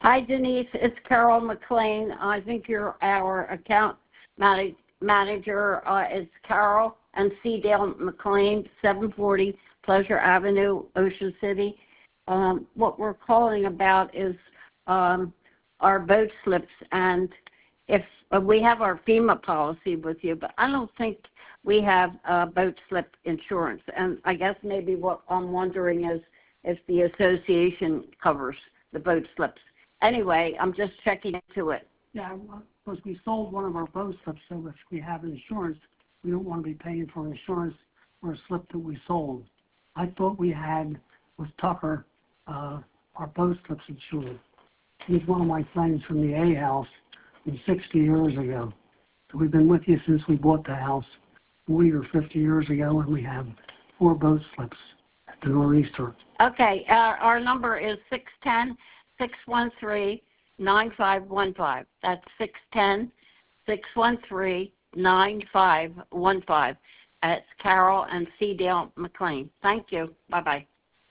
Hi, Denise. It's Carol McLean. I think you're our account manager. It's Carol and C. Dale McLean, 740 Pleasure Avenue, Ocean City. What we're calling about is our boat slips, and if we have our FEMA policy with you, but I don't think we have boat slip insurance. And I guess maybe what I'm wondering is if the association covers the boat slips. Anyway, I'm just checking into it. Yeah, because we sold one of our boat slips, so if we have insurance, we don't want to be paying for insurance for a slip that we sold. I thought we had, with Tucker, our boat slips insured. He's one of my friends from the A house from 60 years ago. So we've been with you since we bought the house 40 or 50 years ago, and we have 4 boat slips at the Nor'easter. Okay, our number is 610-613-9515. That's 610-613-9515. It's Carol and C. Dale McLean. Thank you. Bye-bye.